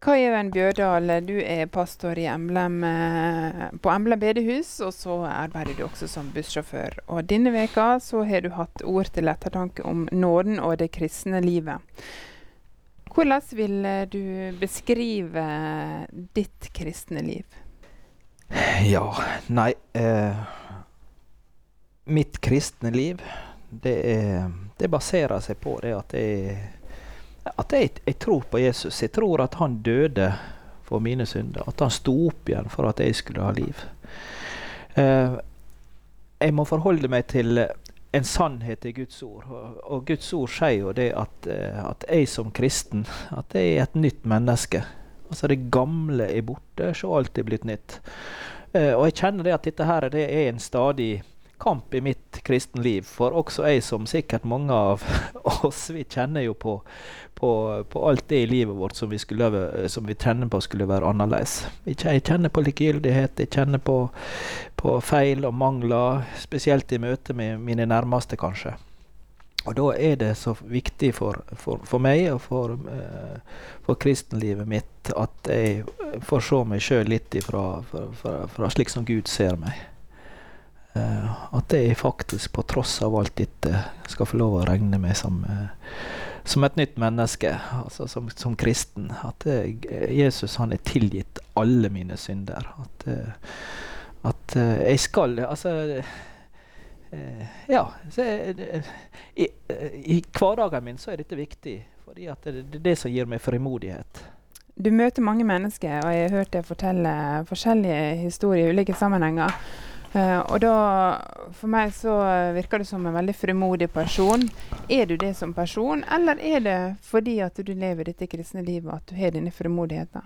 Kai Even Bjørdal, du er pastor i på Emblem bedehus, og så arbeider du også som bussjåfør. Og denne veka så har du hatt ord til ettertanke om nåden og det kristne livet. Hvordan vil du beskrive ditt kristne liv? Ja, nei, mitt kristne liv, det baserer seg på det at jeg tror på Jesus. Jeg tror at han døde for mine synder, at han stod opp igjen for at jeg skulle ha liv. Jeg må forholde meg til en sannhet i Guds ord, og Guds ord sier jo det at jeg som kristen, at jeg er et nytt menneske. Altså det gamle er borte, så alt er blitt nytt. Og jeg kjenner det at dette her det er en stadig kamp i mitt kristen liv, for også jeg som sikkert mange av oss, vi kjenner jo på alt det i livet vårt som vi kjenner på skulle være annerledes. Jeg kjenner på likegyldighet, jeg kjenner på feil og mangler, spesielt i møte med mine nærmeste kanskje. Og da er det så viktig for meg og for kristenlivet mitt at jeg får se meg selv litt fra slik som Gud ser meg. At jeg faktisk på tross av alt dette skal få lov å regne meg som et nytt menneske, altså som kristen. At Jesus han er tilgitt alle mine synder. At jeg skal, altså ja, i hverdagen min så er dette viktig, fordi at det er det som gir meg frimodighet. Du møter mange mennesker, og jeg har hørt deg fortelle forskjellige historier i ulike sammenhenger. Og da, for meg så virker det som en veldig frimodig person. Er du det som person, eller er det fordi at du lever dette kristne livet at du har denne frimodigheten?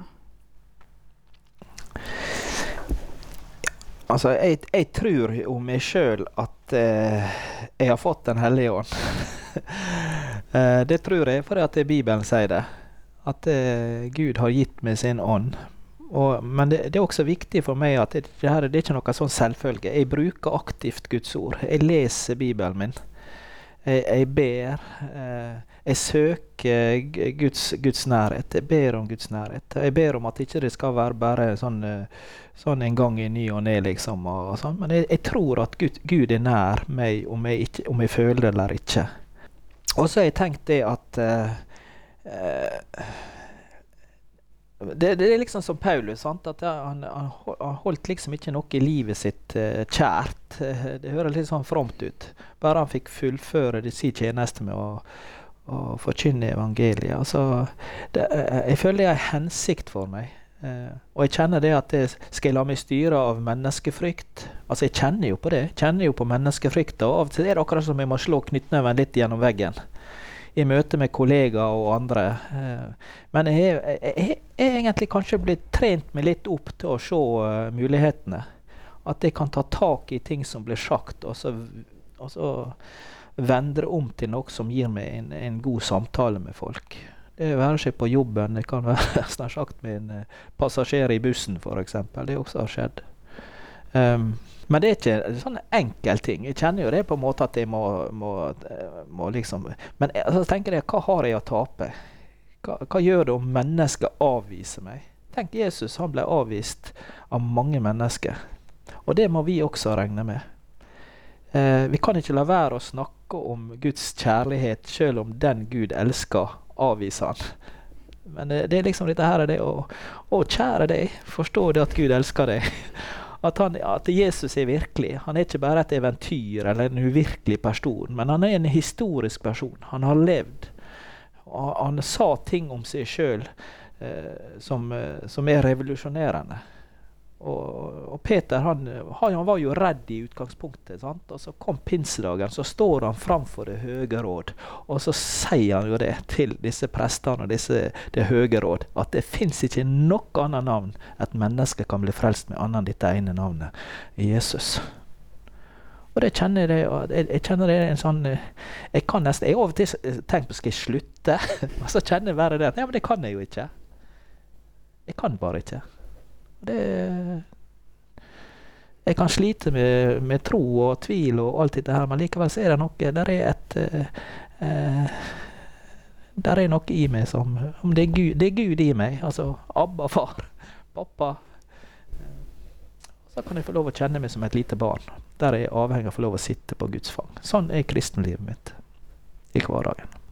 Altså, jeg tror om meg selv at jeg har fått den hellige ånd. Det tror jeg, for at Bibelen sier det. At Gud har gitt meg sin ånd. Men det er også viktig for meg at det er ikke noe sånn selvfølge. Jeg bruker aktivt Guds ord. Jeg leser Bibelen min. Jeg ber. Jeg søker Guds nærhet. Jeg ber om Guds nærhet. Jeg ber om at ikke det skal være bare sånn en gang i ny og ned, liksom. Og sånn. Men jeg tror at Gud er nær meg, om jeg føler det eller ikke. Og så har jeg tenkt det at det er liksom som Paulus, sant? At han holdt liksom ikke noe i livet sitt kjært. Det hører litt sånn fromt ut. Bare han fikk fullføre sin tjeneste med å forkynne evangeliet. Altså, jeg føler det er en hensikt for meg. Og jeg kjenner det at skal jeg la meg styre av menneskefrykt. Altså jeg kjenner jo på det. Jeg kjenner jo på menneskefrykta. Og av og til er det akkurat som jeg må slå knyttnøven litt gjennom veggen i møte med kollegaer og andre. Men jeg er egentlig kanskje blitt trent meg litt opp til å se mulighetene. At jeg kan ta tak i ting som blir sagt, og så vendre om til noe som gir meg en god samtale med folk. Det være seg på jobben, det kan være snart sagt med en passasjer i bussen for eksempel. Det også har skjedd. Men det er ikke en sånn enkel ting. Jeg kjenner jo det på en måte at jeg må liksom... Men altså, tenker jeg, hva har jeg å tape? Hva gjør det om mennesker avviser meg? Tenk, Jesus han ble avvist av mange mennesker. Og det må vi også regne med. Vi kan ikke la være å snakke om Guds kjærlighet, selv om den Gud elsker, avviser han. Men det er liksom dette her, det å kjære deg, forstå det at Gud elsker deg. At Jesus er virkelig. Han er ikke bare et eventyr eller en uvirkelig person, men han er en historisk person. Han har levd. Og han sa ting om seg selv som er revolusjonerende. Og Peter, han var jo redd i utgangspunktet, sant? Og så kom pinsedagen, så står han framfor det høye råd, og så sier han jo det til disse prestene og det høye råd, at det finnes ikke noe annet navn et menneske kan bli frelst med annet enn dette ene navnet, Jesus. Og det kjenner jeg kjenner det en sånn, jeg kan nesten, jeg av og til tenker på, skal jeg slutte? Og så kjenner jeg bare det, ja, men det kan jeg jo ikke. Jeg kan bare ikke. Jeg kan slite med tro og tvil og alt dette her, men likevel så er det noe, der er noe i meg som, om det er Gud i meg, altså Abba, far, pappa. Så kan jeg få lov å kjenne meg som et lite barn, der jeg er avhengig av å få lov å sitte på Guds fang. Sånn er kristenlivet mitt i hverdagen.